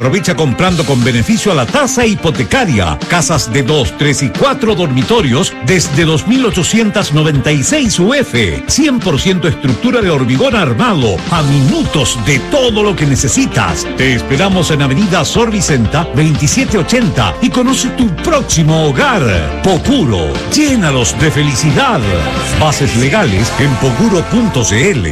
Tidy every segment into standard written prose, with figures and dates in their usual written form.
Aprovecha comprando con beneficio a la tasa hipotecaria. Casas de 2, 3 y 4 dormitorios desde 2.896 UF. 100% estructura de hormigón armado. A minutos de todo lo que necesitas. Te esperamos en Avenida Sor Vicenta 2780 y conoce tu próximo hogar. Pocuro, llénalos de felicidad. Bases legales en pocuro.cl.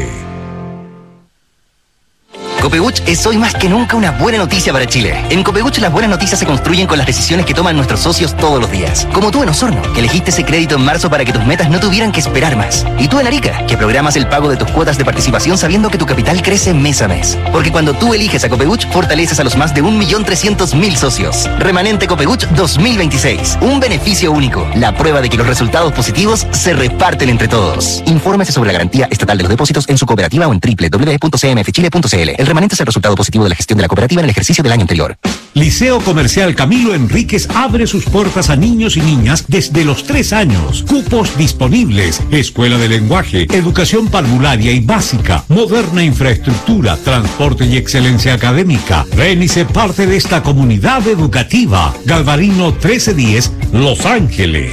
Copebuch es hoy más que nunca una buena noticia para Chile. En Copebuch las buenas noticias se construyen con las decisiones que toman nuestros socios todos los días. Como tú en Osorno, que elegiste ese crédito en marzo para que tus metas no tuvieran que esperar más. Y tú en Arica, que programas el pago de tus cuotas de participación sabiendo que tu capital crece mes a mes. Porque cuando tú eliges a Copebuch, fortaleces a los más de 1.300.000 socios. Remanente Copebuch 2026. Un beneficio único. La prueba de que los resultados positivos se reparten entre todos. Infórmese sobre la garantía estatal de los depósitos en su cooperativa o en www.cmfchile.cl. El remanente es el resultado positivo de la gestión de la cooperativa en el ejercicio del año anterior. Liceo Comercial Camilo Enríquez abre sus puertas a niños y niñas desde los 3 años. Cupos disponibles. Escuela de lenguaje, educación parvularia y básica, moderna infraestructura, transporte y excelencia académica. Ven y sé parte de esta comunidad educativa. Galvarino 1310, Los Ángeles.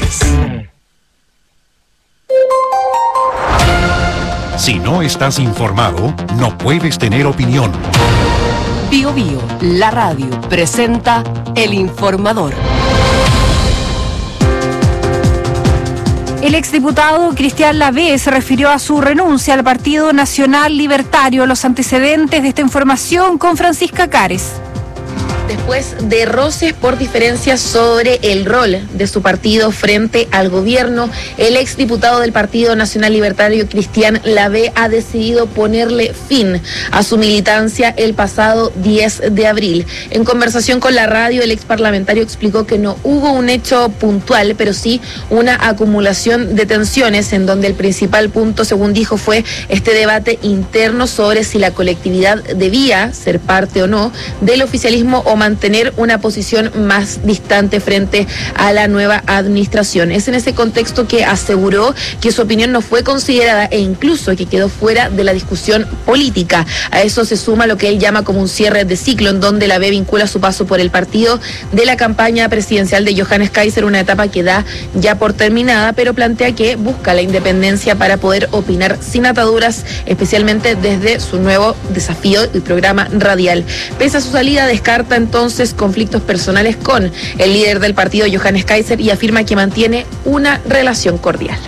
Si no estás informado, no puedes tener opinión. Bio Bio, la radio, presenta El Informador. El exdiputado Cristian Lavé se refirió a su renuncia al Partido Nacional Libertario. Los antecedentes de esta información con Francisca Cares. Después de roces por diferencias sobre el rol de su partido frente al gobierno, el exdiputado del Partido Nacional Libertario, Cristian Lavé, ha decidido ponerle fin a su militancia el pasado 10 de abril. En conversación con la radio, el exparlamentario explicó que no hubo un hecho puntual, pero sí una acumulación de tensiones, en donde el principal punto, según dijo, fue este debate interno sobre si la colectividad debía ser parte o no del oficialismo o mantener una posición más distante frente a la nueva administración. Es en ese contexto que aseguró que su opinión no fue considerada e incluso que quedó fuera de la discusión política. A eso se suma lo que él llama como un cierre de ciclo, en donde Lavé vincula su paso por el partido de la campaña presidencial de Johannes Kaiser, una etapa que da ya por terminada, pero plantea que busca la independencia para poder opinar sin ataduras, especialmente desde su nuevo desafío y programa radial. Pese a su salida, descarta entonces conflictos personales con el líder del partido, Johannes Kaiser, y afirma que mantiene una relación cordial.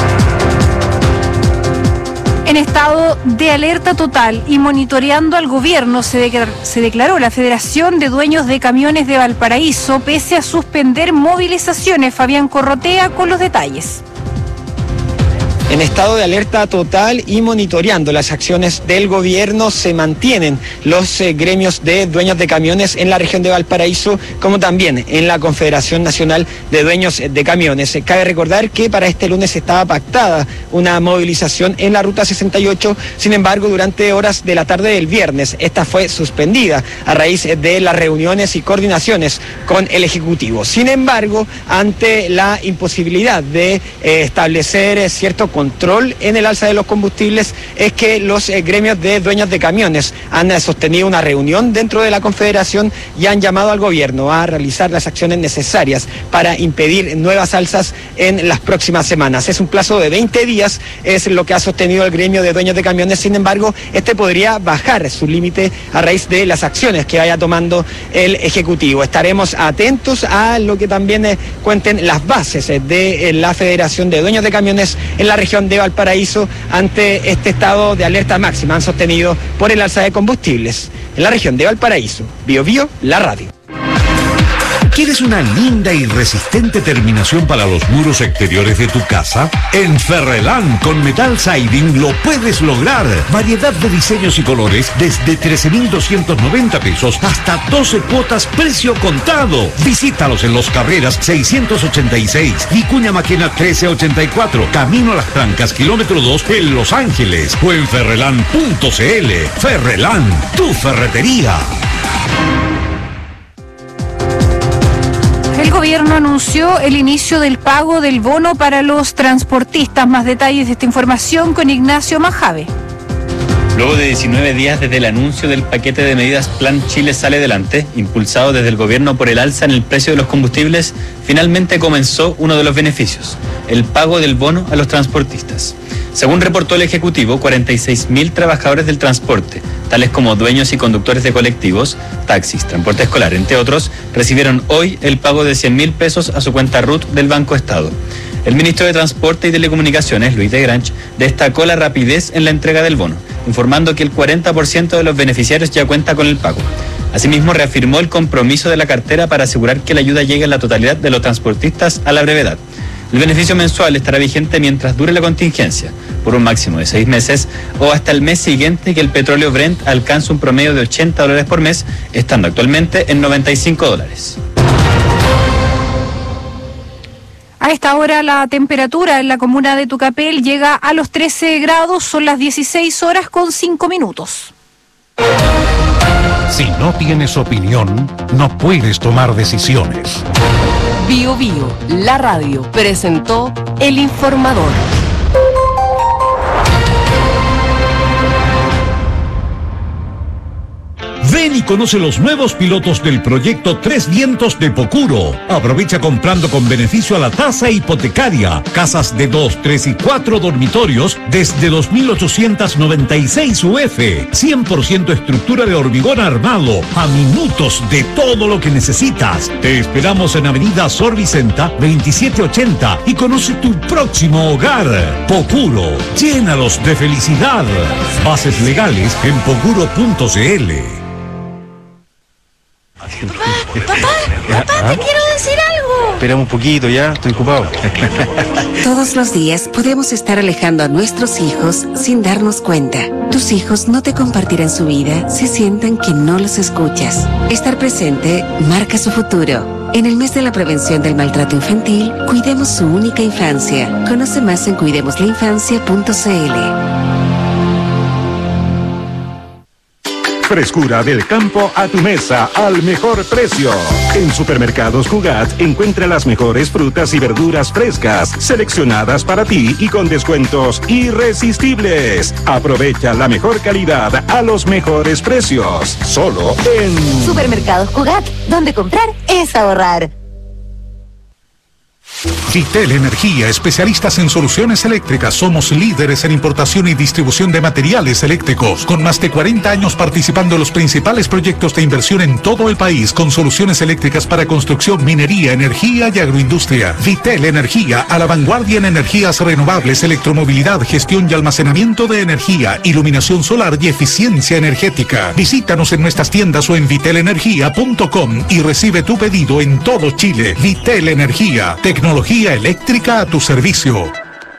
En estado de alerta total y monitoreando al gobierno, se declaró la Federación de Dueños de Camiones de Valparaíso, pese a suspender movilizaciones. Fabián Corrotea con los detalles. En estado de alerta total y monitoreando las acciones del gobierno, se mantienen los gremios de dueños de camiones en la región de Valparaíso, como también en la Confederación Nacional de Dueños de Camiones. Cabe recordar que para este lunes estaba pactada una movilización en la Ruta 68, sin embargo, durante horas de la tarde del viernes, esta fue suspendida a raíz de las reuniones y coordinaciones con el Ejecutivo. Sin embargo, ante la imposibilidad de establecer cierto control en el alza de los combustibles, es que los gremios de dueños de camiones han sostenido una reunión dentro de la Confederación y han llamado al gobierno a realizar las acciones necesarias para impedir nuevas alzas en las próximas semanas. Es un plazo de 20 días, es lo que ha sostenido el gremio de dueños de camiones. Sin embargo, este podría bajar su límite a raíz de las acciones que vaya tomando el Ejecutivo. Estaremos atentos a lo que también cuenten las bases de la Federación de Dueños de Camiones en la región de Valparaíso ante este estado de alerta máxima han sostenido por el alza de combustibles. En la región de Valparaíso, Bio Bio, la radio. ¿Quieres una linda y resistente terminación para los muros exteriores de tu casa? En Ferrelán con Metal Siding lo puedes lograr. Variedad de diseños y colores desde 13.290 pesos hasta 12 cuotas precio contado. Visítalos en Los Carreras 686, Vicuña Maquena 1384, Camino a las Trancas, kilómetro 2 en Los Ángeles o en ferrelán.cl. Ferrelán, tu ferretería. El gobierno anunció el inicio del pago del bono para los transportistas. Más detalles de esta información con Ignacio Majave. Luego de 19 días desde el anuncio del paquete de medidas Plan Chile Sale Adelante, impulsado desde el gobierno por el alza en el precio de los combustibles, finalmente comenzó uno de los beneficios, el pago del bono a los transportistas. Según reportó el Ejecutivo, 46.000 trabajadores del transporte, tales como dueños y conductores de colectivos, taxis, transporte escolar, entre otros, recibieron hoy el pago de 100.000 pesos a su cuenta RUT del Banco Estado. El ministro de Transporte y Telecomunicaciones, Luis de Granch, destacó la rapidez en la entrega del bono, informando que el 40% de los beneficiarios ya cuenta con el pago. Asimismo, reafirmó el compromiso de la cartera para asegurar que la ayuda llegue a la totalidad de los transportistas a la brevedad. El beneficio mensual estará vigente mientras dure la contingencia, por un máximo de 6 meses, o hasta el mes siguiente que el petróleo Brent alcance un promedio de $80 por mes, estando actualmente en $95. A esta hora la temperatura en la comuna de Tucapel llega a los 13 grados, son las 16:05. Si no tienes opinión, no puedes tomar decisiones. Bio Bio, la radio, presentó El Informador. Ven y conoce los nuevos pilotos del proyecto Tres Vientos de Pocuro. Aprovecha comprando con beneficio a la tasa hipotecaria. Casas de 2, 3 y 4 dormitorios desde 2.896 UF. 100% estructura de hormigón armado. A minutos de todo lo que necesitas. Te esperamos en Avenida Sor Vicenta 2780 y conoce tu próximo hogar. Pocuro, llénalos de felicidad. Bases legales en pocuro.cl. Papá, te quiero decir algo. Espérame un poquito, ya, estoy ocupado. Todos los días podemos estar alejando a nuestros hijos sin darnos cuenta. Tus hijos no te compartirán su vida si sienten que no los escuchas. Estar presente marca su futuro. En el mes de la prevención del maltrato infantil, cuidemos su única infancia. Conoce más en cuidemoslainfancia.cl. Frescura del campo a tu mesa al mejor precio. En Supermercados Cugat encuentra las mejores frutas y verduras frescas, seleccionadas para ti y con descuentos irresistibles. Aprovecha la mejor calidad a los mejores precios. Solo en Supermercados Cugat, donde comprar es ahorrar. Vitel Energía, especialistas en soluciones eléctricas. Somos líderes en importación y distribución de materiales eléctricos, con más de 40 años participando en los principales proyectos de inversión en todo el país, con soluciones eléctricas para construcción, minería, energía y agroindustria. Vitel Energía, a la vanguardia en energías renovables, electromovilidad, gestión y almacenamiento de energía, iluminación solar y eficiencia energética. Visítanos en nuestras tiendas o en vitelenergia.com y recibe tu pedido en todo Chile. Vitel Energía, tecnología eléctrica a tu servicio.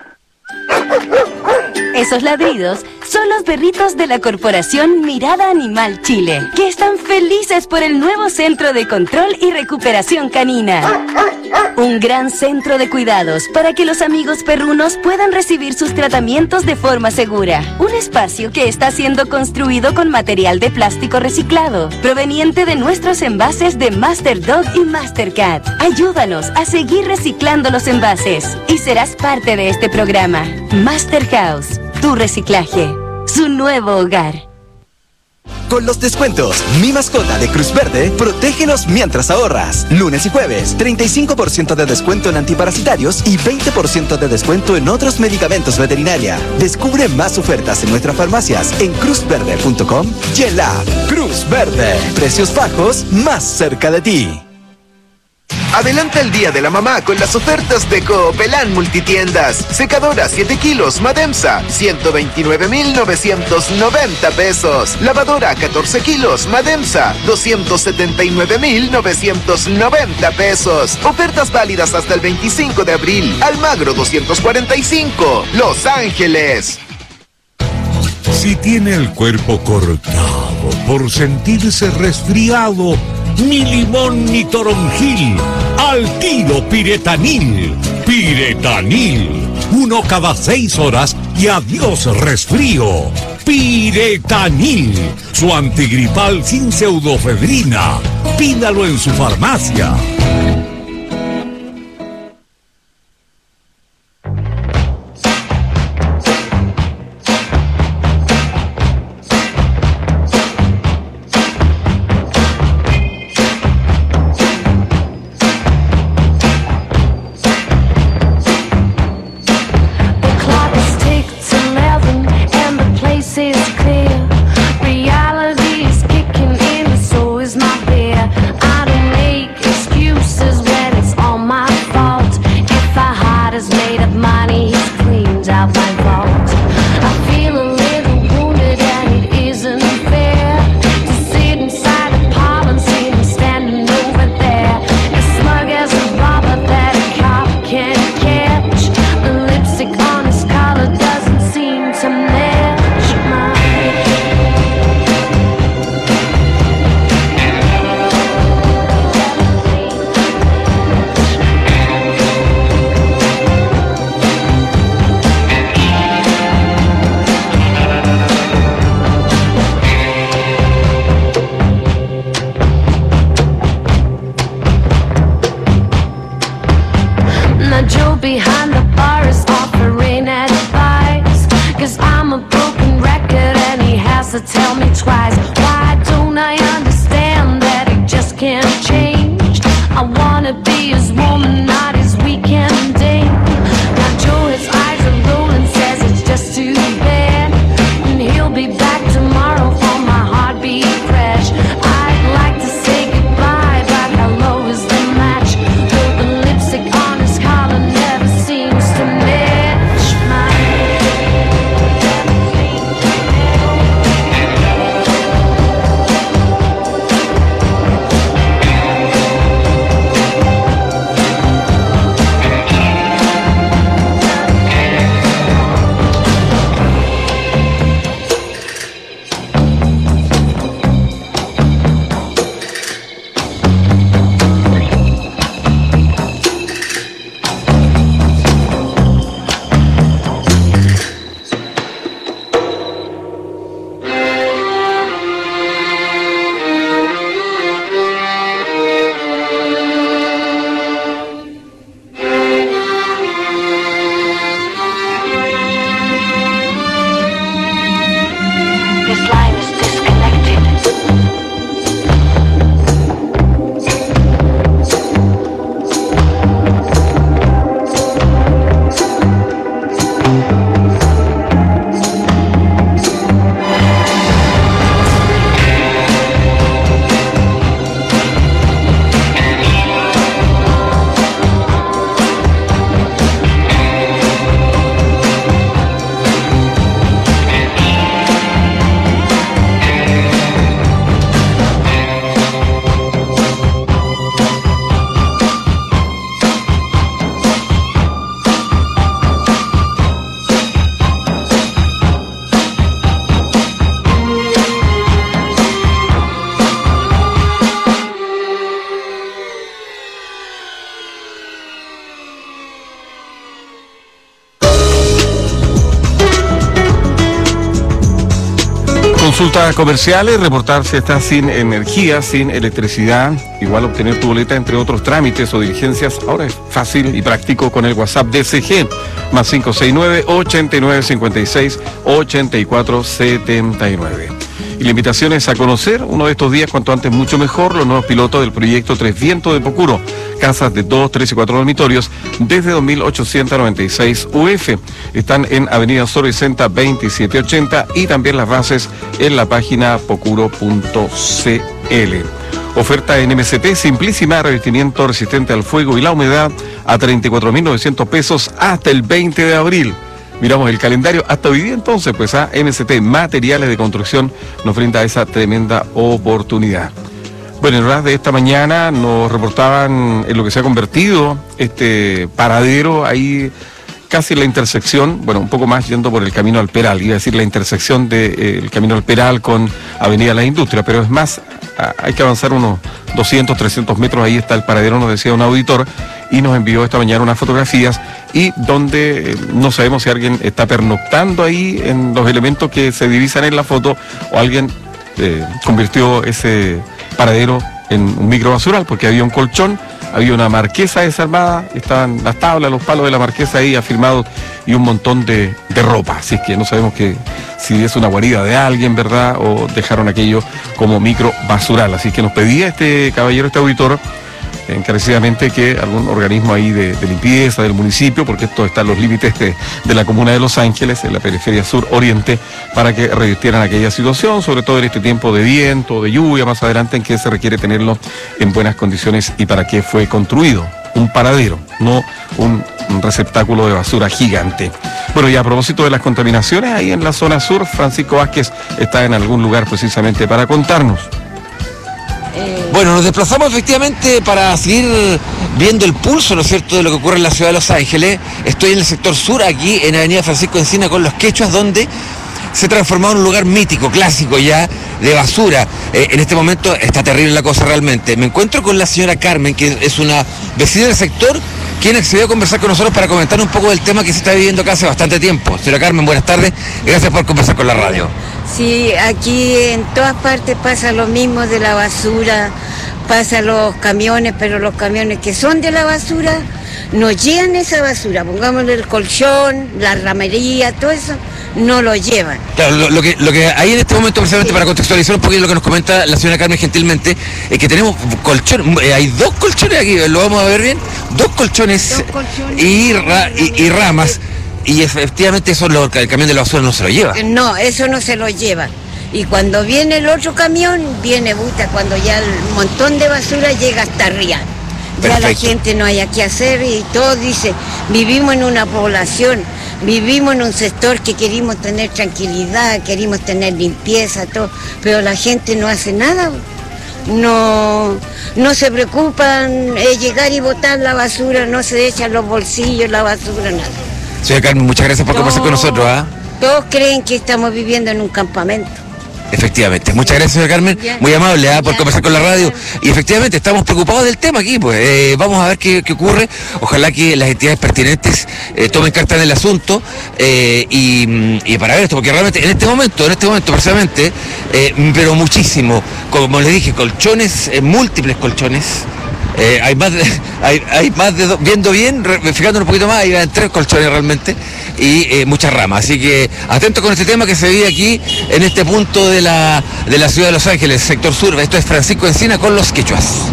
Esos ladridos son los perritos de la Corporación Mirada Animal Chile, que están felices por el nuevo Centro de Control y Recuperación Canina. Un gran centro de cuidados para que los amigos perrunos puedan recibir sus tratamientos de forma segura. Un espacio que está siendo construido con material de plástico reciclado, proveniente de nuestros envases de Master Dog y Master Cat. Ayúdanos a seguir reciclando los envases y serás parte de este programa. Master House, tu reciclaje, su nuevo hogar. Con los descuentos Mi Mascota de Cruz Verde, protégenos mientras ahorras. Lunes y jueves, 35% de descuento en antiparasitarios y 20% de descuento en otros medicamentos veterinaria. Descubre más ofertas en nuestras farmacias en cruzverde.com y en la app Cruz Verde. Precios bajos más cerca de ti. Adelanta el Día de la Mamá con las ofertas de Coopelán Multitiendas. Secadora 7 kilos Mademsa, 129.990 pesos. Lavadora 14 kilos Mademsa, 279.990 pesos. Ofertas válidas hasta el 25 de abril. Almagro 245, Los Ángeles. Si tiene el cuerpo cortado por sentirse resfriado, ni limón ni toronjil, al tiro Piretanil. Piretanil, 1 cada 6 horas y adiós resfrío. Piretanil, su antigripal sin pseudofebrina. Pídalo en su farmacia. behind the bars offering advice. 'Cause I'm a broken record and he has to tell me twice. Why don't I understand that he just can't change? I wanna be his woman, not his weekend date. Now Joe, his eyes are rolling, says it's just too bad. And he'll be back tomorrow for my heartbeat crash. I'd like to say goodbye, but hello is the match. Though the lipstick on his collar never seems to match mine. Consultas comerciales, reportar si estás sin energía, sin electricidad, igual obtener tu boleta, entre otros trámites o diligencias. Ahora es fácil y práctico con el WhatsApp DCG, más 569-8956-8479. Y la invitación es a conocer uno de estos días, cuanto antes mucho mejor, los nuevos pilotos del proyecto Tres Vientos de Pocuro. Casas de 2, 3 y 4 dormitorios desde 2.896 UF. Están en Avenida Sor Vicenta 2780 y también las bases en la página pocuro.cl. Oferta en MCP Simplísima, revestimiento resistente al fuego y la humedad a 34.900 pesos hasta el 20 de abril. Miramos el calendario hasta hoy día, entonces, pues a MCP Materiales de Construcción nos brinda esa tremenda oportunidad. Bueno, en horas de esta mañana nos reportaban en lo que se ha convertido este paradero ahí casi en la intersección, bueno, un poco más yendo por el Camino al Peral, iba a decir la intersección del Camino al Peral con Avenida La Industria, pero es más, hay que avanzar unos 200, 300 metros, ahí está el paradero, nos decía un auditor, y nos envió esta mañana unas fotografías, y donde no sabemos si alguien está pernoctando ahí en los elementos que se divisan en la foto, o alguien convirtió ese paradero en un microbasural, porque había un colchón, había una marquesa desarmada, estaban las tablas, los palos de la marquesa ahí afirmados y un montón de ropa, así que no sabemos si es una guarida de alguien, ¿verdad? O dejaron aquello como microbasural, así que nos pedía este caballero, este auditor, encarecidamente que algún organismo ahí de limpieza del municipio, porque esto está en los límites de la comuna de Los Ángeles, en la periferia sur-oriente, para que revirtieran aquella situación, sobre todo en este tiempo de viento, de lluvia, más adelante, en que se requiere tenerlo en buenas condiciones y para qué fue construido. Un paradero, no un receptáculo de basura gigante. Bueno, y a propósito de las contaminaciones, ahí en la zona sur, Francisco Vázquez está en algún lugar precisamente para contarnos. Bueno, nos desplazamos efectivamente para seguir viendo el pulso, ¿no es cierto?, de lo que ocurre en la ciudad de Los Ángeles. Estoy en el sector sur, aquí en Avenida Francisco Encina con los Quechuas, donde se ha transformado en un lugar mítico, clásico ya, de basura. En este momento está terrible la cosa realmente. Me encuentro con la señora Carmen, que es una vecina del sector, quien accedió a conversar con nosotros para comentar un poco del tema que se está viviendo acá hace bastante tiempo. Señora Carmen, buenas tardes, gracias por conversar con la radio. Sí, aquí en todas partes pasa lo mismo de la basura, pasan los camiones, pero los camiones que son de la basura nos llevan esa basura, pongámosle el colchón, la ramería, todo eso, no lo llevan. Claro, lo que hay en este momento, precisamente para contextualizar un poquito lo que nos comenta la señora Carmen gentilmente, es que tenemos colchones, hay 2 colchones aquí, lo vamos a ver bien, 2 colchones, y ramas, y efectivamente eso el camión de la basura no se lo lleva. No, eso no se lo lleva. Y cuando viene el otro camión, viene buta, cuando ya el montón de basura llega hasta arriba. Ya la gente no haya qué hacer y todos dicen, vivimos en una población, vivimos en un sector que queremos tener tranquilidad, queremos tener limpieza, todo, pero la gente no hace nada. No se preocupan llegar y botar la basura, no se echan los bolsillos, la basura, nada. Señora Carmen, muchas gracias por conversar con nosotros. Todos creen que estamos viviendo en un campamento. Efectivamente, muchas gracias, señora Carmen, muy amable por conversar con la radio, y efectivamente estamos preocupados del tema aquí, pues vamos a ver qué ocurre, ojalá que las entidades pertinentes tomen carta en el asunto y para ver esto, porque realmente en este momento precisamente, pero muchísimo, como les dije, colchones, múltiples colchones. Hay más de viendo bien, fijándonos un poquito más, hay 3 colchones realmente y muchas ramas. Así que atentos con este tema que se vive aquí en este punto de la ciudad de Los Ángeles, sector sur. Esto es Francisco Encina con los quechuas.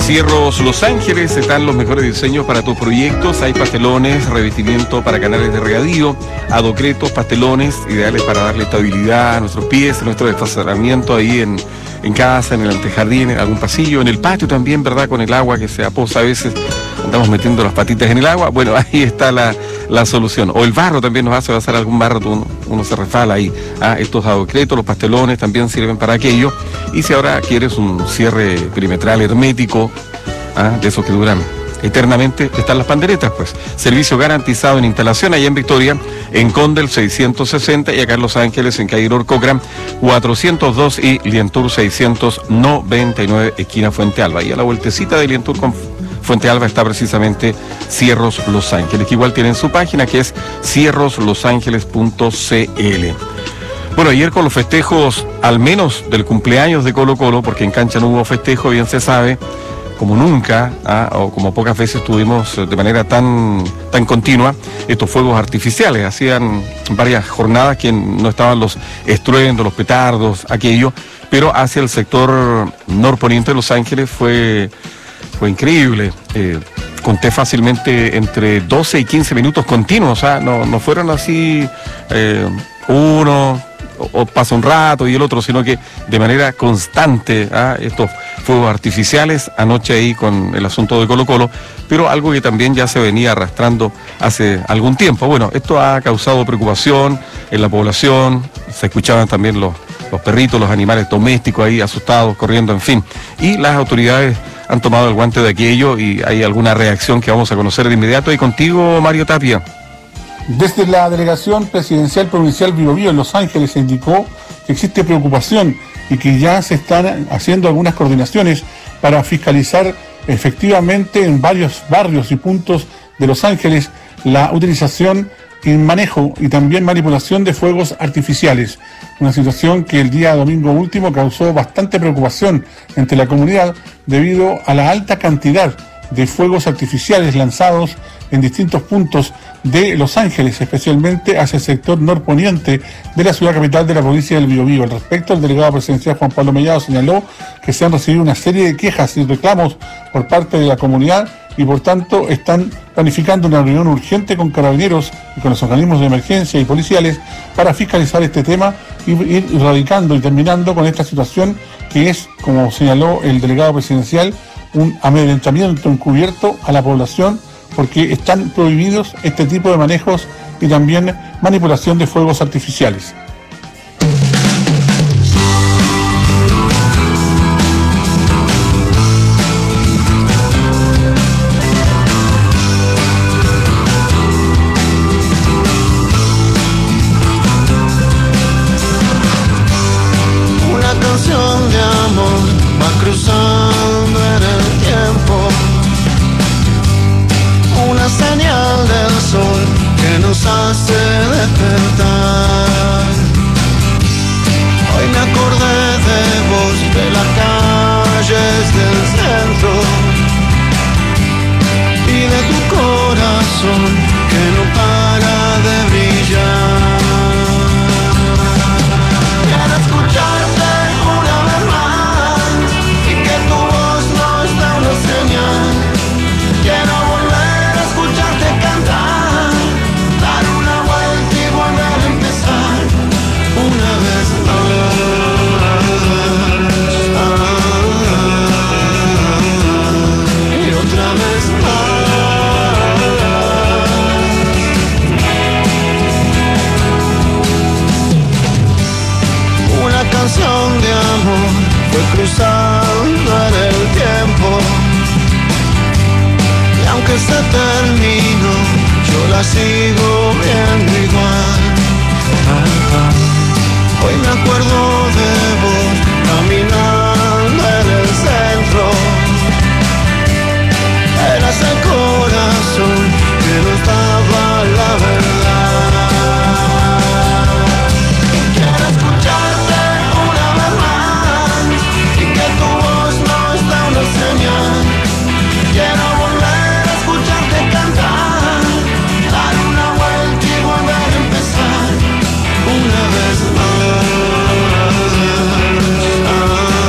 Cierros Los Ángeles, están los mejores diseños para tus proyectos. Hay pastelones, revestimiento para canales de regadío, adocretos, pastelones, ideales para darle estabilidad a nuestros pies, a nuestro estacionamiento ahí en casa, en el antejardín, en algún pasillo, en el patio también, ¿verdad? Con el agua que se aposa a veces, andamos metiendo las patitas en el agua. Bueno, ahí está la solución. O el barro también nos hace pasar algún barro, uno se resbala ahí. Estos adocretos, los pastelones también sirven para aquello. Y si ahora quieres un cierre perimetral hermético, de esos que duran eternamente, están las panderetas, pues. Servicio garantizado en instalación allá en Victoria, en Condel 660 y acá en Los Ángeles, en calle Cochran 402 y Lientour 699, esquina Fuente Alba. Y a la vueltecita de Lientour con Fuente Alba está precisamente Cierros Los Ángeles, que igual tienen su página, que es cierroslosangeles.cl. Bueno, ayer con los festejos, al menos del cumpleaños de Colo Colo, porque en cancha no hubo festejo, bien se sabe, como nunca, o como pocas veces tuvimos de manera tan continua estos fuegos artificiales. Hacían varias jornadas que no estaban los estruendos, los petardos, aquello, pero hacia el sector norponiente de Los Ángeles fue increíble. Conté fácilmente entre 12 y 15 minutos continuos, no fueron así uno o pasa un rato y el otro, sino que de manera constante, estos fuegos artificiales, anoche ahí con el asunto de Colo Colo, pero algo que también ya se venía arrastrando hace algún tiempo. Bueno, esto ha causado preocupación en la población, se escuchaban también los perritos, los animales domésticos ahí asustados, corriendo, en fin, y las autoridades han tomado el guante de aquello y hay alguna reacción que vamos a conocer de inmediato. Y contigo, Mario Tapia. Desde la Delegación Presidencial Provincial Biobío en Los Ángeles se indicó que existe preocupación y que ya se están haciendo algunas coordinaciones para fiscalizar efectivamente en varios barrios y puntos de Los Ángeles la utilización y manejo y también manipulación de fuegos artificiales. Una situación que el día domingo último causó bastante preocupación entre la comunidad debido a la alta cantidad de fuegos artificiales lanzados en distintos puntos de Los Ángeles, especialmente hacia el sector norponiente de la ciudad capital de la provincia del Biobío. Al respecto, el delegado presidencial Juan Pablo Mellado señaló que se han recibido una serie de quejas y reclamos por parte de la comunidad y por tanto están planificando una reunión urgente con carabineros y con los organismos de emergencia y policiales para fiscalizar este tema y ir erradicando y terminando con esta situación que es, como señaló el delegado presidencial, un amedrentamiento encubierto a la población, porque están prohibidos este tipo de manejos y también manipulación de fuegos artificiales. Una canción de amor va cruzando en el tiempo, una señal del sol que nos hace despertar. Hoy me acordé de vos, de las calles del centro y de tu corazón que no para de brillar. Quiero escucharte una vez más y que tu voz no está una señal. Quiero volver a escucharte cantar, dar una vuelta y volver a empezar una vez más. Y otra vez más. Una canción de amor fue cruzando en el tiempo, y aunque se terminó, yo la sigo viendo igual. Hoy me acuerdo de vos caminando en el centro. Eras el corazón que nos daba la verdad. Quiero escucharte una vez más y que tu voz no está una señal. Quiero volver a escucharte cantar, dar una vuelta y volver a empezar una vez más.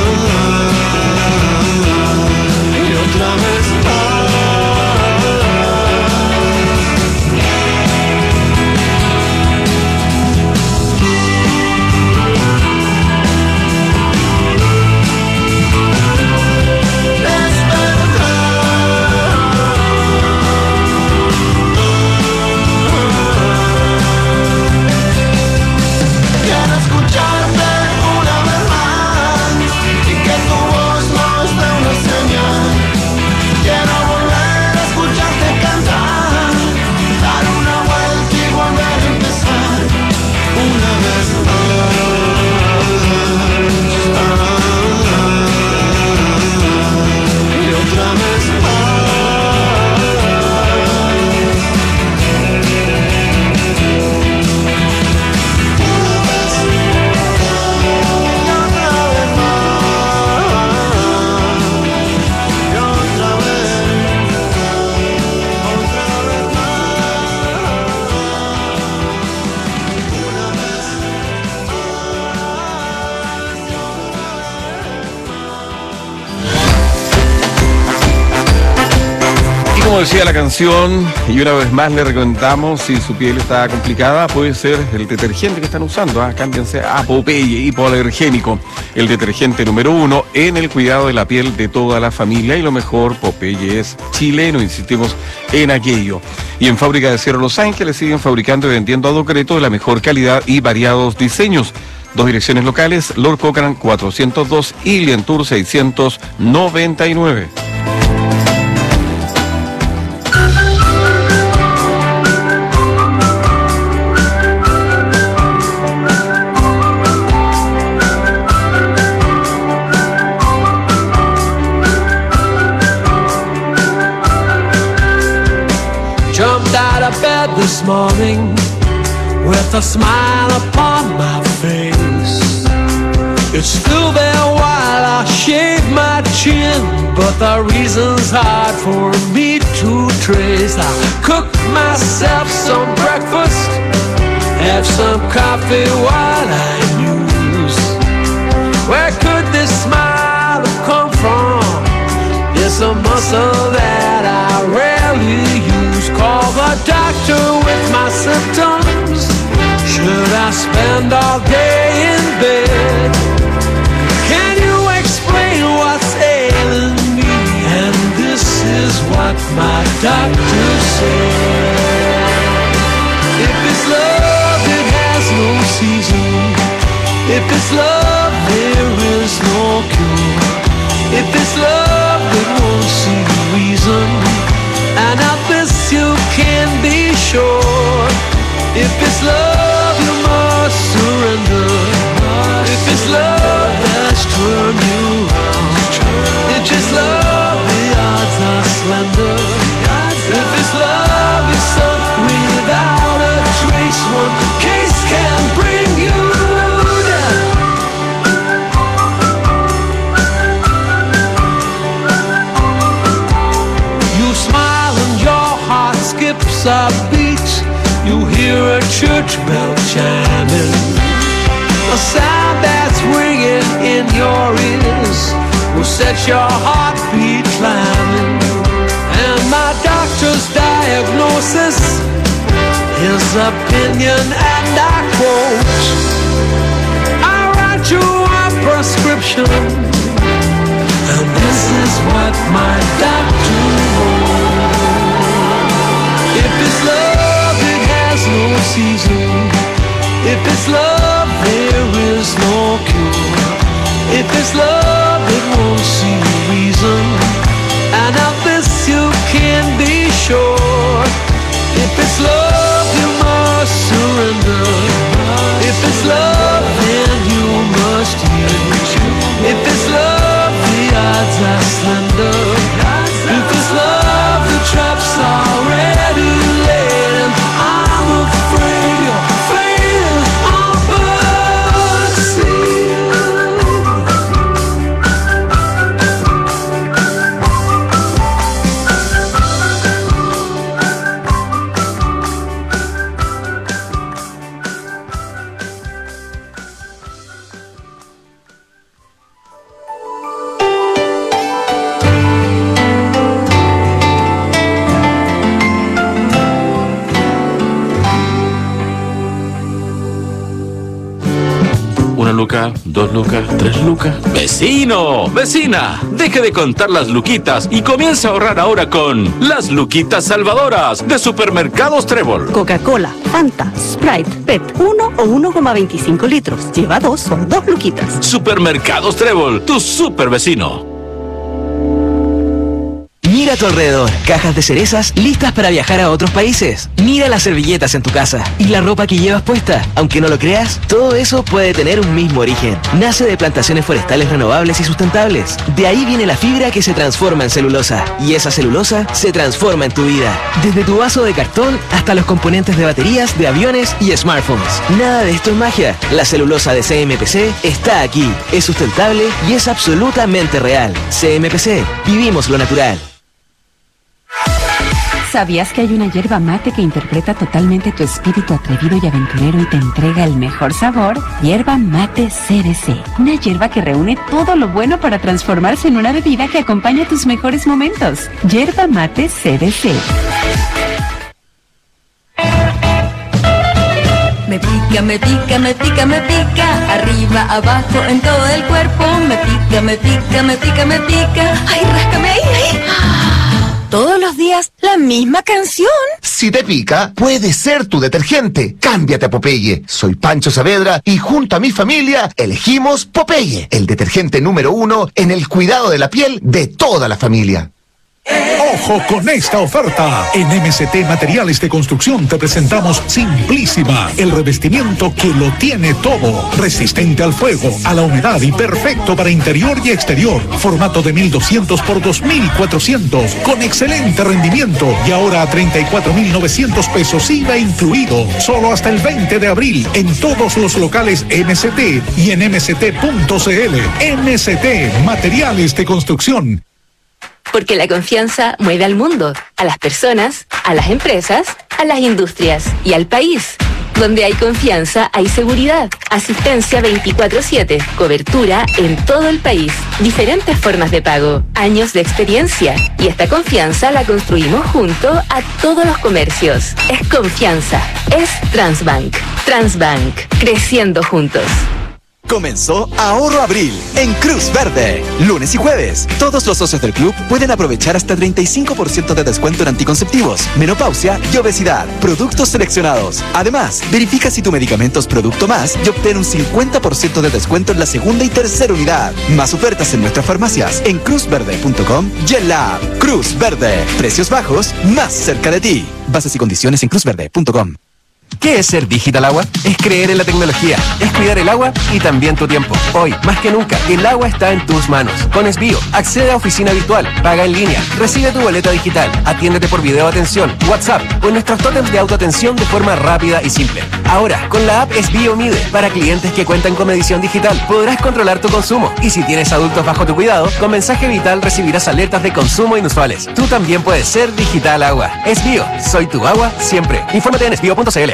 Como decía la canción, y una vez más le recomendamos, si su piel está complicada, puede ser el detergente que están usando. Cámbiense a Popeye, hipoalergénico. El detergente número 1 en el cuidado de la piel de toda la familia. Y lo mejor, Popeye es chileno, insistimos en aquello. Y en Fábrica de Cierro Los Ángeles siguen fabricando y vendiendo a Docreto de la mejor calidad y variados diseños. 2 direcciones locales, Lord Cochrane 402 y Lientour 699. This morning with a smile upon my face. It's still there while I shave my chin, but the reason's hard for me to trace. I cook myself some breakfast, have some coffee while I muse. Where could this smile have come from? It's a muscle that I rarely use. Call the doctor with my symptoms. Should I spend all day in bed? Can you explain what's ailing me? And this is what my doctor said. If it's love, it has no season. If it's love, there is no cure. If it's love, it won't see reason. And of this you can be sure. If it's love, you must surrender. If it's love that's turned you round, if it's love, the odds are slender. If it's love, it's sunk without a trace. One case can bring you down. You smile and your heart skips a beat. You hear a church bell chiming, a sound that's ringing in your ears will set your heartbeat climbing. And my doctor's diagnosis, his opinion, and I quote, I write you a prescription, and this is what my doctor wrote. If it's love, it has no season. If it's love, there is no cure. If it's love, it won't see reason. And of this you can be sure. If it's love, you must surrender. If it's love, then you must yield. If it's love, the odds are slender. If it's love, the traps are already laid. And I'm afraid you're fading on but Luca, 2 lucas, 3 lucas. ¡Vecino! ¡Vecina! Deje de contar las luquitas y comienza a ahorrar ahora con las Luquitas Salvadoras de Supermercados Trébol. Coca-Cola, Fanta, Sprite, PET, 1 o 1,25 litros. Lleva 2 por 2 luquitas. Supermercados Trébol, tu super vecino. Mira a tu alrededor, cajas de cerezas listas para viajar a otros países. Mira las servilletas en tu casa y la ropa que llevas puesta. Aunque no lo creas, todo eso puede tener un mismo origen. Nace de plantaciones forestales renovables y sustentables. De ahí viene la fibra que se transforma en celulosa. Y esa celulosa se transforma en tu vida. Desde tu vaso de cartón hasta los componentes de baterías, de aviones y smartphones. Nada de esto es magia. La celulosa de CMPC está aquí. Es sustentable y es absolutamente real. CMPC, vivimos lo natural. ¿Sabías que hay una hierba mate que interpreta totalmente tu espíritu atrevido y aventurero y te entrega el mejor sabor? Hierba mate CBC. Una hierba que reúne todo lo bueno para transformarse en una bebida que acompaña tus mejores momentos. Hierba mate CBC. Me pica, me pica, me pica, me pica. Arriba, abajo, en todo el cuerpo. Me pica, me pica, me pica, me pica. Ay, ráscame ahí, ahí. Todos los días, la misma canción. Si te pica, puede ser tu detergente. Cámbiate a Popeye. Soy Pancho Saavedra y junto a mi familia elegimos Popeye, el detergente número 1 en el cuidado de la piel de toda la familia. ¡Ojo con esta oferta! En MST Materiales de Construcción te presentamos Simplísima, el revestimiento que lo tiene todo. Resistente al fuego, a la humedad y perfecto para interior y exterior. Formato de 1200 por 2400, con excelente rendimiento y ahora a 34.900 pesos IVA incluido. Solo hasta el 20 de abril en todos los locales MST y en mst.cl. MST Materiales de Construcción. Porque la confianza mueve al mundo, a las personas, a las empresas, a las industrias y al país. Donde hay confianza, hay seguridad. Asistencia 24/7. Cobertura en todo el país. Diferentes formas de pago. Años de experiencia. Y esta confianza la construimos junto a todos los comercios. Es confianza. Es Transbank. Transbank. Creciendo juntos. Comenzó Ahorro Abril en Cruz Verde. Lunes y jueves, todos los socios del club pueden aprovechar hasta 35% de descuento en anticonceptivos, menopausia y obesidad. Productos seleccionados. Además, verifica si tu medicamento es Producto Más y obtén un 50% de descuento en la segunda y tercera unidad. Más ofertas en nuestras farmacias en cruzverde.com y en la app Cruz Verde. Precios bajos, más cerca de ti. Bases y condiciones en cruzverde.com. ¿Qué es ser Digital Agua? Es creer en la tecnología, es cuidar el agua y también tu tiempo. Hoy, más que nunca, el agua está en tus manos. Con Esbio, accede a oficina virtual, paga en línea, recibe tu boleta digital, atiéndete por video atención, WhatsApp o en nuestros tótems de autoatención de forma rápida y simple. Ahora, con la app Esbio Mide, para clientes que cuentan con medición digital, podrás controlar tu consumo. Y si tienes adultos bajo tu cuidado, con mensaje vital recibirás alertas de consumo inusuales. Tú también puedes ser Digital Agua. Esbio, soy tu agua siempre. Infórmate en esbio.cl.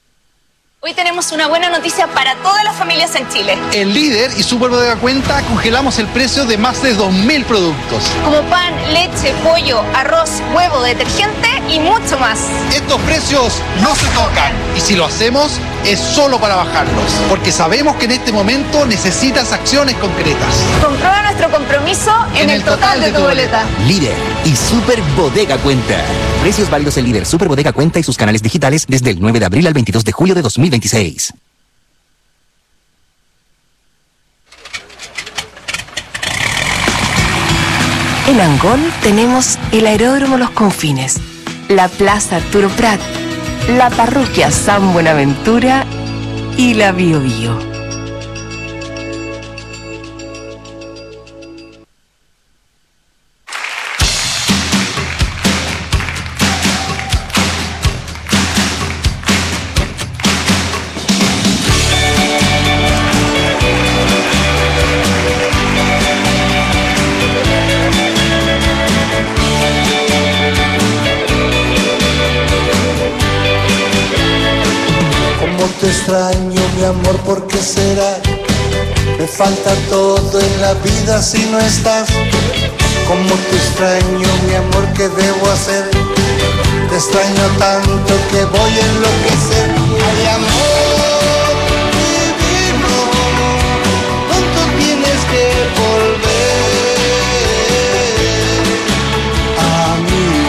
Hoy tenemos una buena noticia para todas las familias en Chile. En Líder y Super Bodega Cuenta congelamos el precio de más de 2.000 productos. Como pan, leche, pollo, arroz, huevo, detergente y mucho más. Estos precios no se tocan. Y si lo hacemos, es solo para bajarlos. Porque sabemos que en este momento necesitas acciones concretas. Comprueba nuestro compromiso en el total de tu boleta. Líder y Super Bodega Cuenta. Precios válidos en Líder, Super Bodega Cuenta y sus canales digitales desde el 9 de abril al 22 de julio de 2026. En Angol tenemos el Aeródromo Los Confines, la Plaza Arturo Prat, la Parroquia San Buenaventura y la Bio Bio. Te extraño, mi amor, ¿por qué será? Me falta todo en la vida si no estás. Cómo te extraño, mi amor, ¿qué debo hacer? Te extraño tanto que voy a enloquecer. Ay, amor divino, pronto tienes que volver a mí.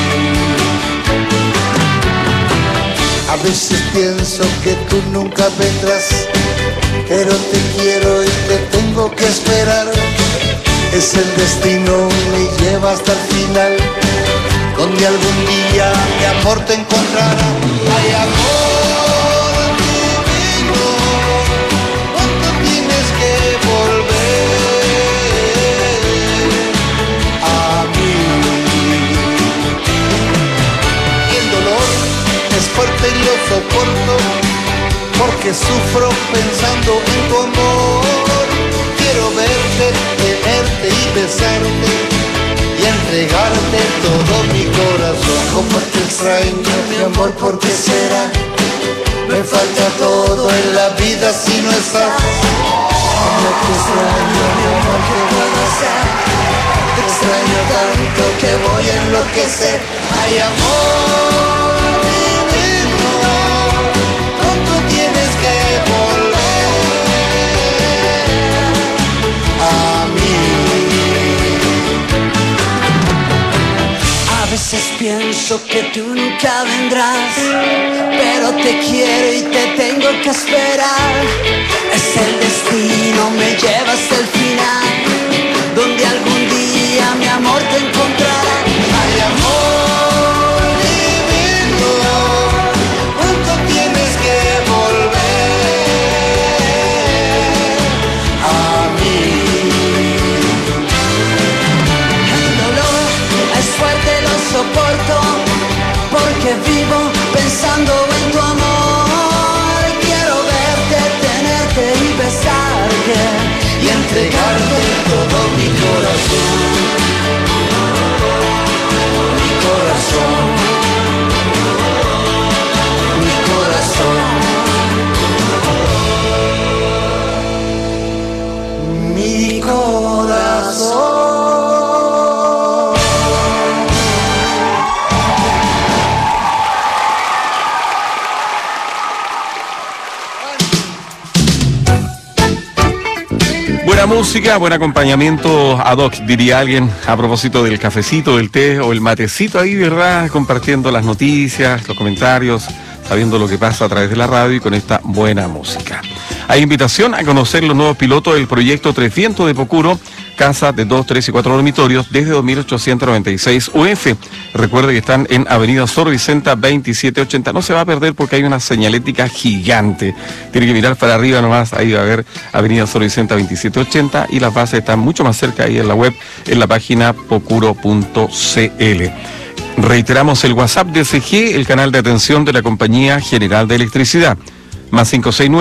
A veces pienso que tú nunca vendrás, pero te quiero y te tengo que esperar. Es el destino, me lleva hasta el final, donde algún día mi amor te encontrará. Ay, amor divino, pronto tienes que volver a mí. Y el dolor es fuerte y lo soporto, porque sufro pensando en tu amor. Quiero verte, tenerte y besarte, y y entregarte todo mi corazón. Como te extraño, mi amor, ¿por qué será? Me falta todo en la vida si no estás. Como te extraño, mi amor, ¿qué voy a hacer? Te extraño tanto que voy a enloquecer. Ay, amor divino, pronto tienes que volver a mí. A veces pienso que tú nunca vendrás, pero te quiero y te tengo que esperar. Es el destino, me lleva hasta el final, donde algún día mi amor te encontrará. Ay, amor divino, pronto tienes que volver a mí. El dolor es fuerte, lo soporto, porque vivo pensando en tu amor. Quiero verte, tenerte y besarte y entregarte todo mi corazón. Mi corazón. Mi corazón. Mi corazón. Buena música, buen acompañamiento ad hoc, diría alguien, a propósito del cafecito, del té o el matecito ahí, ¿verdad? Compartiendo las noticias, los comentarios, sabiendo lo que pasa a través de la radio y con esta buena música. Hay invitación a conocer los nuevos pilotos del proyecto 300 de Pocuro, casa de 2, 3 y 4 dormitorios desde 2.896 UF. Recuerde que están en Avenida Sor Vicenta 2780. No se va a perder porque hay una señalética gigante. Tiene que mirar para arriba nomás, ahí va a ver Avenida Sor Vicenta 2780 y las bases están mucho más cerca ahí en la web, en la página pocuro.cl. Reiteramos el WhatsApp de CG, el canal de atención de la Compañía General de Electricidad. Más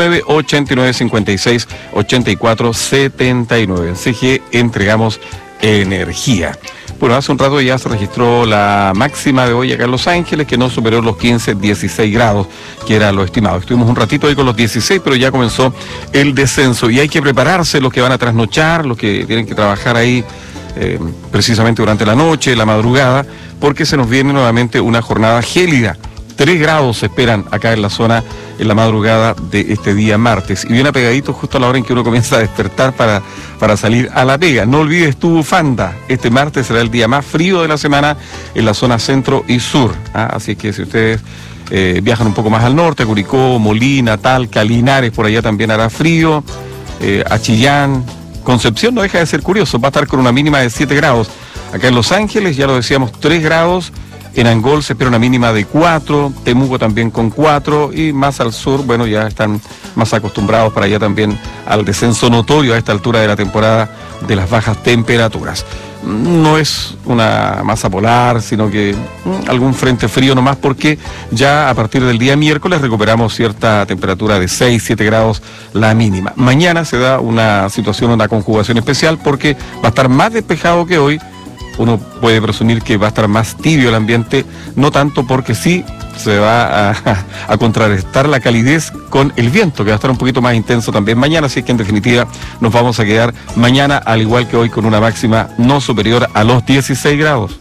569-8956-8479. En CG entregamos energía. Bueno, hace un rato ya se registró la máxima de hoy acá en Los Ángeles, que no superó los 15-16 grados, que era lo estimado. Estuvimos un ratito ahí con los 16, pero ya comenzó el descenso. Y hay que prepararse, los que van a trasnochar, los que tienen que trabajar ahí precisamente durante la noche, la madrugada, porque se nos viene nuevamente una jornada gélida. 3 grados se esperan acá en la zona en la madrugada de este día martes. Y bien apegadito justo a la hora en que uno comienza a despertar para salir a la pega. No olvides tu bufanda. Este martes será el día más frío de la semana en la zona centro y sur. Así que si ustedes viajan un poco más al norte, Curicó, Molina, Talca, Linares, por allá también hará frío. A Chillán, Concepción no deja de ser curioso. Va a estar con una mínima de 7 grados. Acá en Los Ángeles, ya lo decíamos, 3 grados. En Angol se espera una mínima de 4, Temuco también con 4 y más al sur, bueno, ya están más acostumbrados para allá también al descenso notorio a esta altura de la temporada de las bajas temperaturas. No es una masa polar, sino que algún frente frío nomás, porque ya a partir del día miércoles recuperamos cierta temperatura de 6, 7 grados la mínima. Mañana se da una situación, una conjugación especial, porque va a estar más despejado que hoy. Uno puede presumir que va a estar más tibio el ambiente, no tanto porque sí se va a contrarrestar la calidez con el viento, que va a estar un poquito más intenso también mañana, así que en definitiva nos vamos a quedar mañana, al igual que hoy, con una máxima no superior a los 16 grados.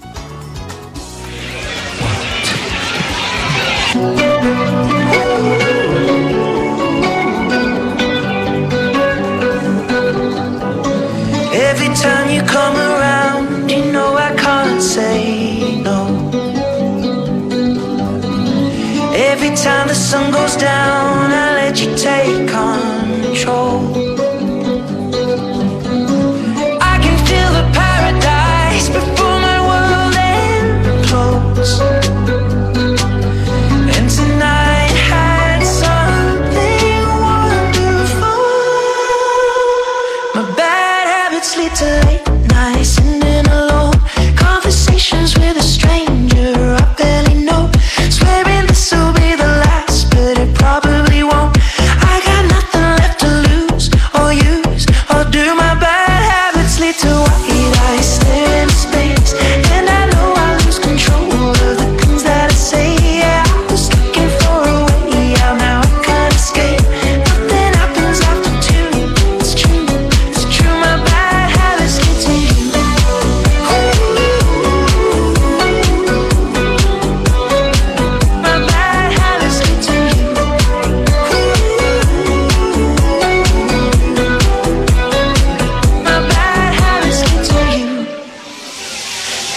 Every time you come around, you know I can't say no. Every time the sun goes down, I let you take control. I can feel the paradise before my world implodes. And tonight had something wonderful. My bad habits lead to late nights, sitting alone, conversations with a stranger I barely know, swearing this will be the last, but it probably won't. I got nothing left to lose,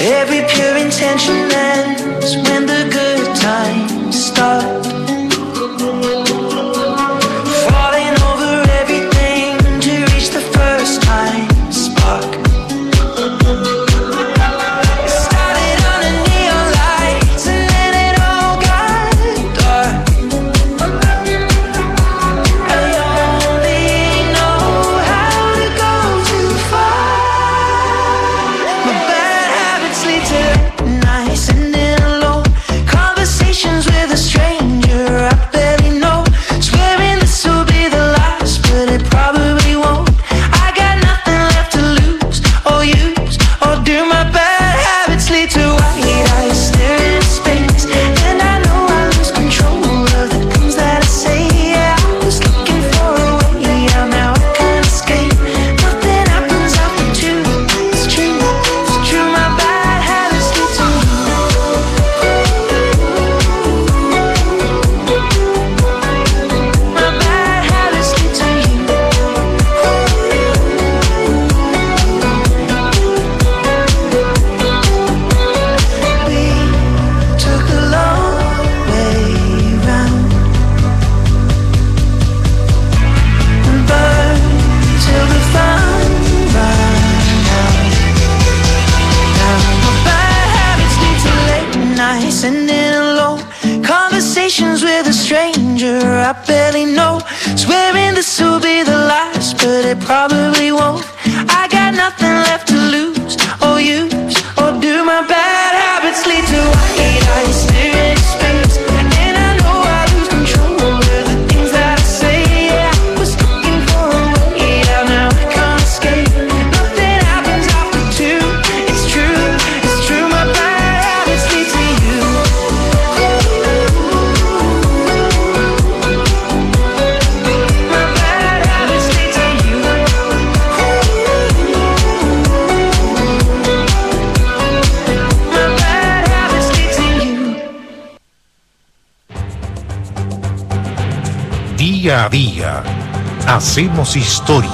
Every pure intention ends when the good times start. Falling over everything to reach the first time spark. It started under neon lights and then it all got dark. I only know how to go too far. My bad habits lead to nights and then alone. Conversations with a stranger I barely know. Swearing this will be the last, but it probably won't. I got nothing left to lose or use or do. My bad habits lead to white eyes staring at space, and I know I lose control of the things that I say. Yeah, I was looking for a way out, now I can't escape. Nothing happens after two. It's true, it's true. My bad habits lead to my bad habits lead to you. We took the long way round and burned till the fun ran out. Now my bad habits lead to late nights and in alone. Conversations with a stranger I barely know. Swearing this will be the last, but it probably won't. I got nothing left to lose or use or do. My bad habits lead to white eyes staring at space, and I know I lose control of the things that I say. Yeah, I was looking for a way out, now I can't escape. Nothing happens after two. It's true, it's true. My bad habits lead to you. My bad habits lead to you. My bad habits lead to you. Día a día, hacemos historia.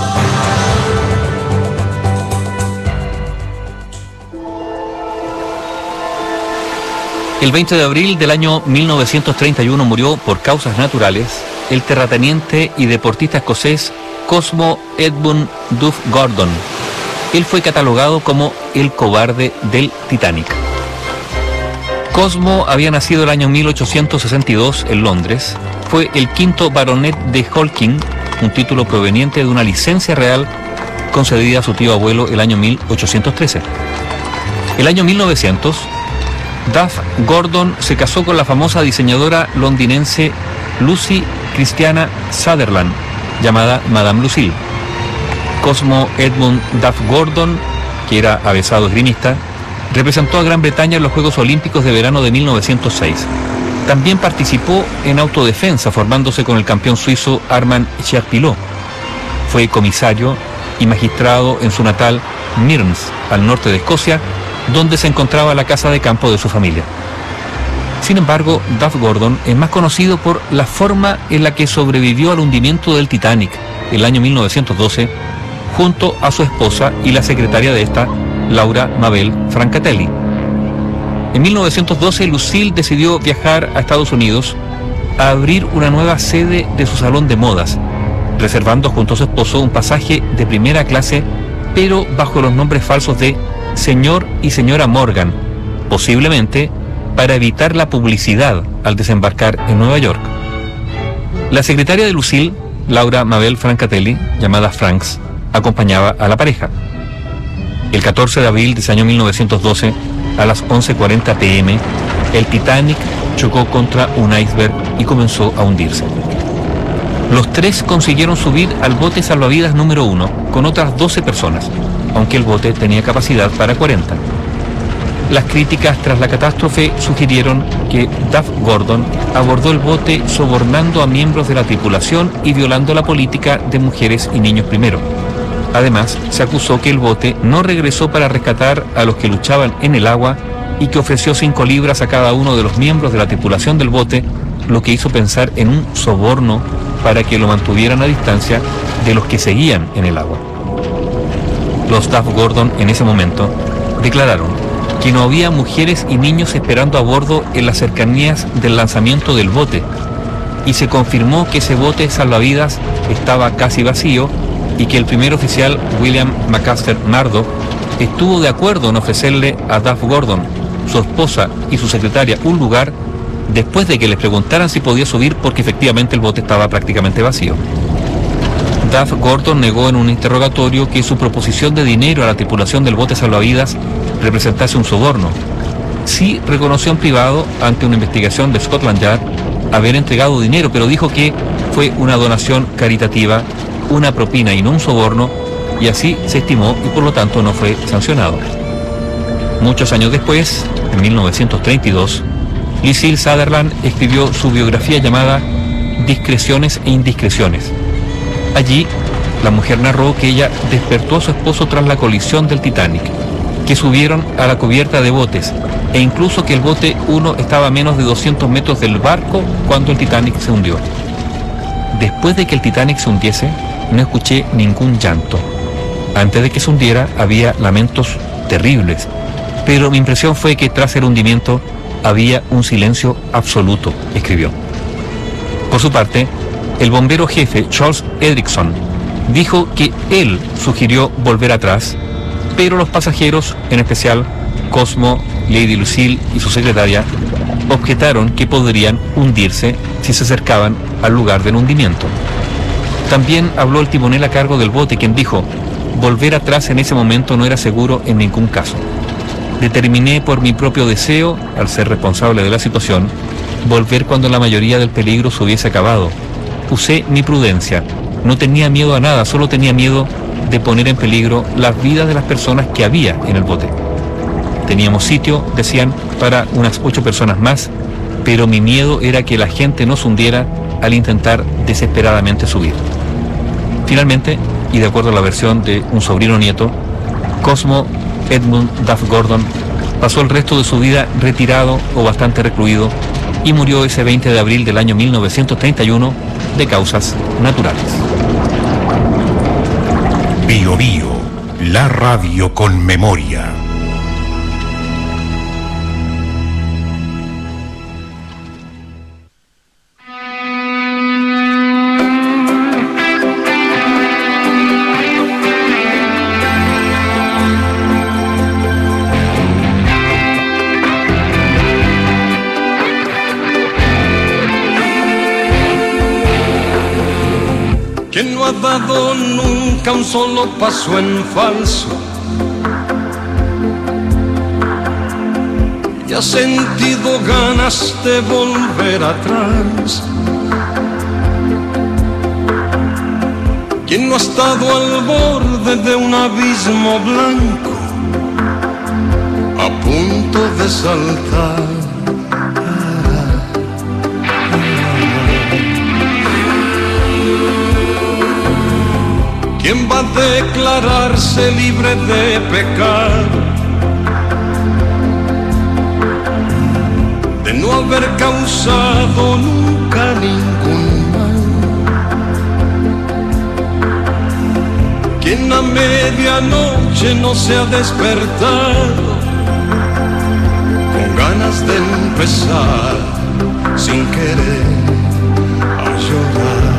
El 20 de abril del año 1931 murió por causas naturales el terrateniente y deportista escocés Cosmo Edmund Duff Gordon. Él fue catalogado como el cobarde del Titanic. Cosmo había nacido el año 1862 en Londres. Fue el quinto baronet de Holking, un título proveniente de una licencia real concedida a su tío abuelo el año 1813. El año 1900, Duff Gordon se casó con la famosa diseñadora londinense Lucy Christiana Sutherland, llamada Madame Lucille. Cosmo Edmund Duff Gordon, que era avesado esgrimista, representó a Gran Bretaña en los Juegos Olímpicos de verano de 1906. También participó en autodefensa, formándose con el campeón suizo Armand Charpillot. Fue comisario y magistrado en su natal Mearns, al norte de Escocia, donde se encontraba la casa de campo de su familia. Sin embargo, Duff Gordon es más conocido por la forma en la que sobrevivió al hundimiento del Titanic el año 1912, junto a su esposa y la secretaria de esta, Laura Mabel Francatelli. En 1912, Lucille decidió viajar a Estados Unidos a abrir una nueva sede de su salón de modas, reservando junto a su esposo un pasaje de primera clase, pero bajo los nombres falsos de señor y señora Morgan, posiblemente para evitar la publicidad al desembarcar en Nueva York. La secretaria de Lucille, Laura Mabel Francatelli, llamada Franks, acompañaba a la pareja. El 14 de abril de ese año 1912, a las 11:40 p.m., el Titanic chocó contra un iceberg y comenzó a hundirse. Los tres consiguieron subir al bote salvavidas número 1 con otras 12 personas, aunque el bote tenía capacidad para 40. Las críticas tras la catástrofe sugirieron que Duff Gordon abordó el bote sobornando a miembros de la tripulación y violando la política de mujeres y niños primero. Además, se acusó que el bote no regresó para rescatar a los que luchaban en el agua y que ofreció 5 libras a cada uno de los miembros de la tripulación del bote, lo que hizo pensar en un soborno para que lo mantuvieran a distancia de los que seguían en el agua. Los Duff Gordon en ese momento declararon: que no había mujeres y niños esperando a bordo en las cercanías del lanzamiento del bote, y se confirmó que ese bote salvavidas estaba casi vacío y que el primer oficial William McMaster Murdoch estuvo de acuerdo en ofrecerle a Duff Gordon, su esposa y su secretaria un lugar después de que les preguntaran si podía subir, porque efectivamente el bote estaba prácticamente vacío. Duff Gordon negó en un interrogatorio que su proposición de dinero a la tripulación del bote salvavidas representase un soborno. Sí reconoció en privado ante una investigación de Scotland Yard haber entregado dinero, pero dijo que fue una donación caritativa, una propina y no un soborno, y así se estimó y por lo tanto no fue sancionado. Muchos años después, en 1932, Lucille Sutherland escribió su biografía llamada Discreciones e Indiscreciones. Allí, la mujer narró que ella despertó a su esposo tras la colisión del Titanic, que subieron a la cubierta de botes, e incluso que el bote 1 estaba a menos de 200 metros del barco cuando el Titanic se hundió. Después de que el Titanic se hundiese, no escuché ningún llanto. Antes de que se hundiera había lamentos terribles, pero mi impresión fue que tras el hundimiento había un silencio absoluto, escribió. Por su parte, el bombero jefe Charles Edrickson dijo que él sugirió volver atrás, pero los pasajeros, en especial Cosmo, Lady Lucille y su secretaria, objetaron que podrían hundirse si se acercaban al lugar del hundimiento. También habló el timonel a cargo del bote, quien dijo: volver atrás en ese momento no era seguro en ningún caso. Determiné por mi propio deseo, al ser responsable de la situación, volver cuando la mayoría del peligro se hubiese acabado. Usé mi prudencia, no tenía miedo a nada, solo tenía miedo de poner en peligro las vidas de las personas que había en el bote. Teníamos sitio, decían, para unas 8 personas más, pero mi miedo era que la gente no se hundiera al intentar desesperadamente subir. Finalmente, y de acuerdo a la versión de un sobrino nieto, Cosmo Edmund Duff Gordon pasó el resto de su vida retirado o bastante recluido y murió ese 20 de abril del año 1931 de causas naturales. Bio Bio, la radio con memoria. ¿Quién no ha dado nunca un solo paso en falso? Y ha sentido ganas de volver atrás. ¿Quién no ha estado al borde de un abismo blanco, a punto de saltar? ¿Quién va a declararse libre de pecar, de no haber causado nunca ningún mal? ¿Quién a medianoche no se ha despertado con ganas de empezar sin querer a llorar?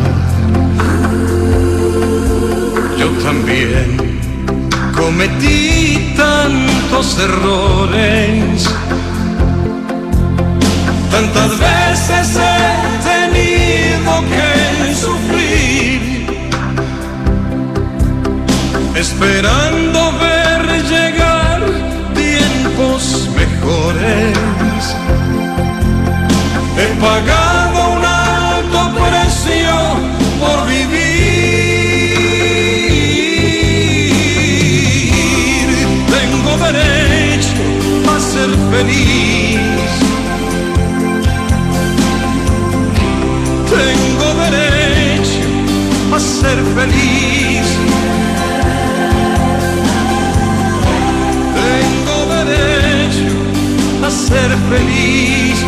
Yo también cometí tantos errores, tantas veces he tenido que sufrir, esperando ver llegar tiempos mejores. He pagado un alto precio por vivir. Derecho a ser feliz. Tengo derecho a ser feliz. Tengo derecho a ser feliz.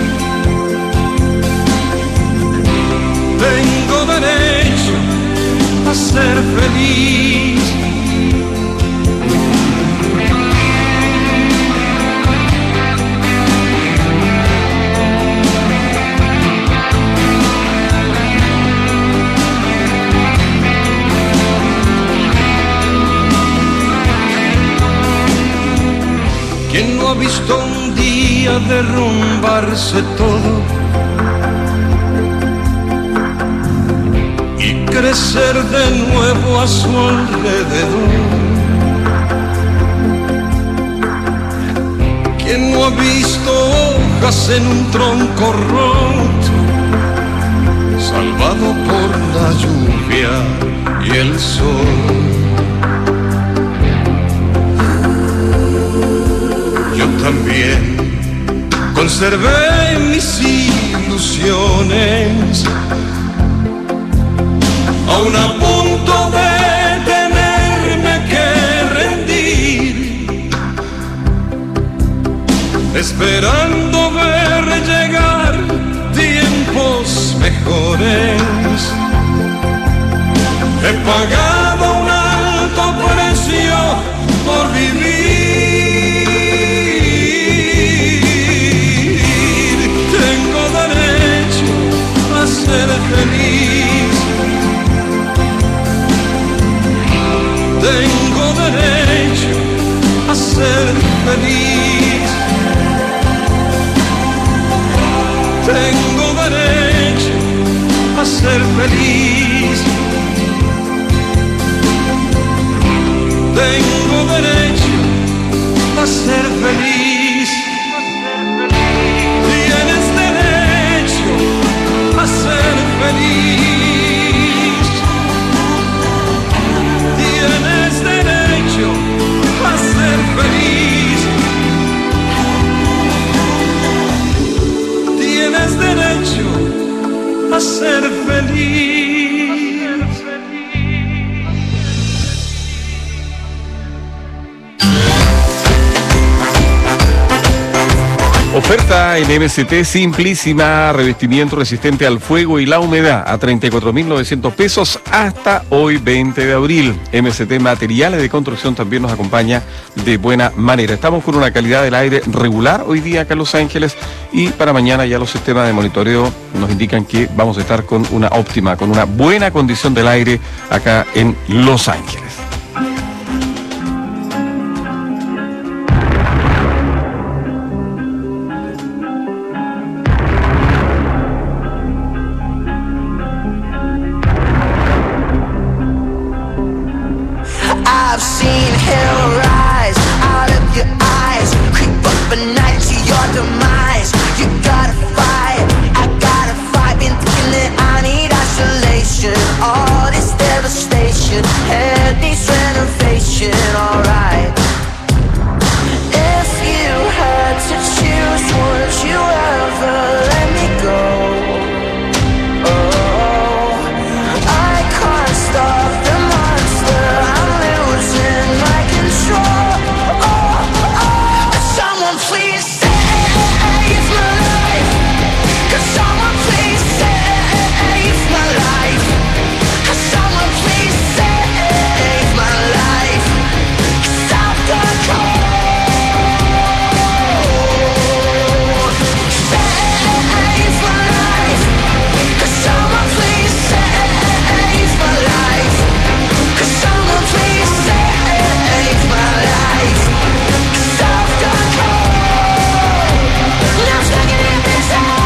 Tengo derecho a ser feliz. ¿Quién no ha visto un día derrumbarse todo y crecer de nuevo a su alrededor? ¿Quién no ha visto hojas en un tronco roto, salvado por la lluvia y el sol? Yo también conservé mis ilusiones, aún a punto de tenerme que rendir, esperando ver llegar tiempos mejores. He pagado un alto precio por vivir. Tengo derecho a ser feliz. Tengo derecho a ser feliz. Tengo derecho a ser feliz. Tengo derecho a ser feliz. Tienes derecho a ser feliz. Tienes derecho a ser feliz. Tienes derecho a ser feliz. Oferta en MST simplísima, revestimiento resistente al fuego y la humedad a 34.900 pesos hasta hoy 20 de abril. MST Materiales de Construcción también nos acompaña de buena manera. Estamos con una calidad del aire regular hoy día acá en Los Ángeles y para mañana ya los sistemas de monitoreo nos indican que vamos a estar con una óptima, con una buena condición del aire acá en Los Ángeles. I've seen hell rise out of your eyes, creep up at night to your demise. You gotta fight, I gotta fight. Been thinking that I need isolation. All this devastation, head needs renovation. Alright. If you had to choose, would you ever let me go? Oh, I can't stop the monster. I'm losing my control. Someone please save my life. Could someone please save my life? Could someone please save my life? Stop the cold. Save my life. Could someone please save my life? Could someone please save my life? Stop the cold. Now I'm stuck in this hole.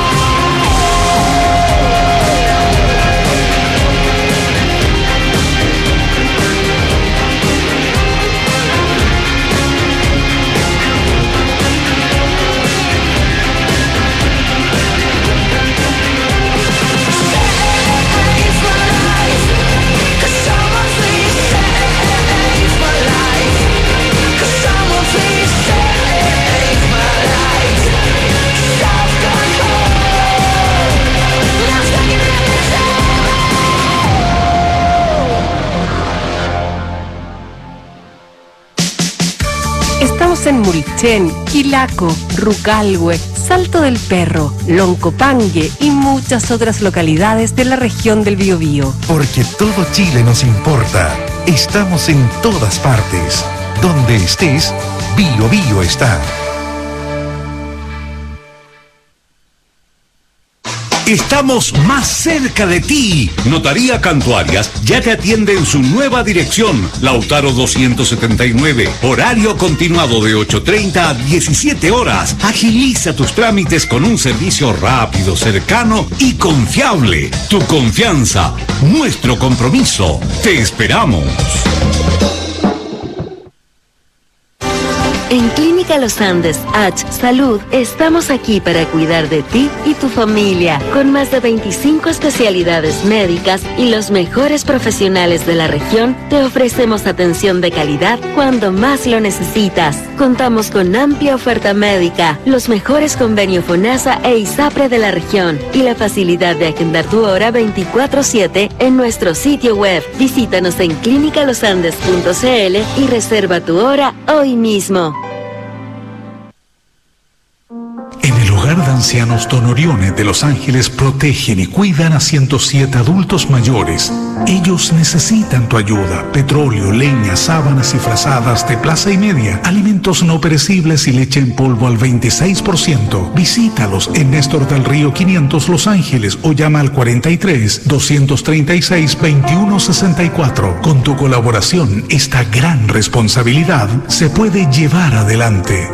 Estamos en Mulchen, Quilaco, Rucalhue, Salto del Perro, Loncopangue y muchas otras localidades de la región del Biobío. Porque todo Chile nos importa. Estamos en todas partes. Donde estés, Biobío está. Estamos más cerca de ti. Notaría Cantuarias ya te atiende en su nueva dirección, Lautaro 279. Horario continuado de 8:30 a 17 horas. Agiliza tus trámites con un servicio rápido, cercano y confiable. Tu confianza, nuestro compromiso. Te esperamos. En Clínica Los Andes, H Salud, estamos aquí para cuidar de ti y tu familia, con más de 25 especialidades médicas y los mejores profesionales de la región. Te ofrecemos atención de calidad cuando más lo necesitas. Contamos con amplia oferta médica, los mejores convenios FONASA e ISAPRE de la región y la facilidad de agendar tu hora 24/7 en nuestro sitio web. Visítanos en clinicalosandes.cl y reserva tu hora hoy mismo. En el Hogar de Ancianos Don Orione de Los Ángeles protegen y cuidan a 107 adultos mayores. Ellos necesitan tu ayuda. Petróleo, leña, sábanas y frazadas de plaza y media, alimentos no perecibles y leche en polvo al 26%. Visítalos en Néstor del Río 500 Los Ángeles o llama al 43-236-2164. Con tu colaboración, esta gran responsabilidad se puede llevar adelante.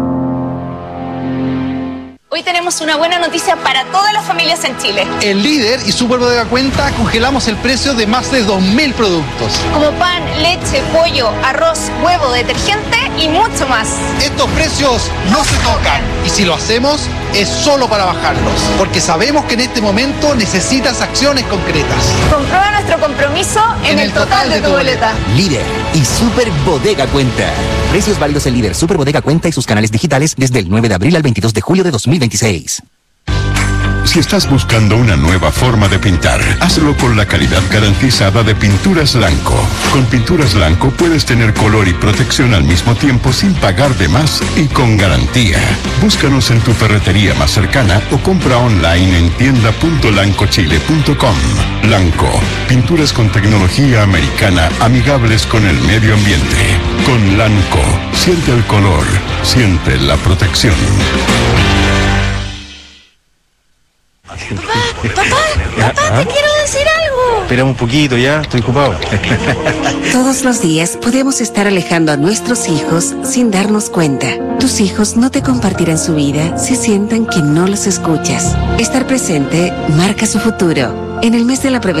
Hoy tenemos una buena noticia para todas las familias en Chile. En Líder y Super Bodega Cuenta congelamos el precio de más de 2.000 productos. Como pan, leche, pollo, arroz, huevo, detergente y mucho más. Estos precios no se tocan y si lo hacemos es solo para bajarlos, porque sabemos que en este momento necesitas acciones concretas. Comprueba nuestro compromiso en el total de tu boleta. Líder y Super Bodega Cuenta. Precios válidos en Líder, Super Bodega Cuenta y sus canales digitales desde el 9 de abril al 22 de julio de 2026. Si estás buscando una nueva forma de pintar, hazlo con la calidad garantizada de Pinturas Lanco. Con Pinturas Lanco puedes tener color y protección al mismo tiempo sin pagar de más y con garantía. Búscanos en tu ferretería más cercana o compra online en tienda.lancochile.com. Lanco, pinturas con tecnología americana amigables con el medio ambiente. Con Lanco, siente el color, siente la protección. Papá, te quiero decir algo. Esperamos un poquito ya, estoy ocupado. Todos los días podemos estar alejando a nuestros hijos sin darnos cuenta. Tus hijos no te compartirán su vida si sienten que no los escuchas. Estar presente marca su futuro. En el mes de la prevención